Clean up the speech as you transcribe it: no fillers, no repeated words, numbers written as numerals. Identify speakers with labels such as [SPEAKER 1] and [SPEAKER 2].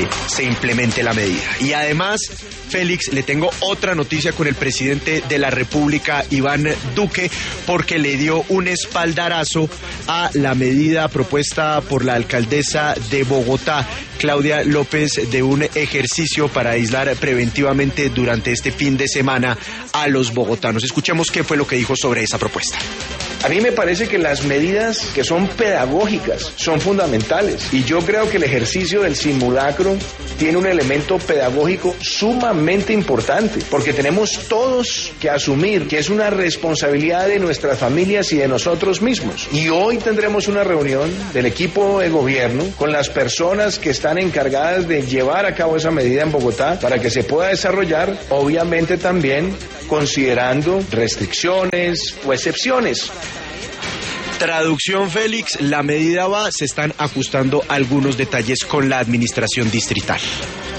[SPEAKER 1] que se implemente la medida. Y además, Félix, le tengo otra noticia con el presidente de la República, Iván Duque, porque le dio un espaldarazo a la medida propuesta por la alcaldesa de Bogotá, Claudia López, de un ejercicio para aislar preventivamente durante este fin de semana a los bogotanos. Escuchemos qué fue lo que dijo sobre esa propuesta.
[SPEAKER 2] A mí me parece que las medidas que son pedagógicas son fundamentales y yo creo que el ejercicio del simulacro tiene un elemento pedagógico sumamente importante porque tenemos todos que asumir que es una responsabilidad de nuestras familias y de nosotros mismos. Y hoy tendremos una reunión del equipo de gobierno con las personas que están encargadas de llevar a cabo esa medida en Bogotá para que se pueda desarrollar, obviamente también considerando restricciones o excepciones.
[SPEAKER 1] Traducción, Félix, la medida va, se están ajustando algunos detalles con la administración distrital.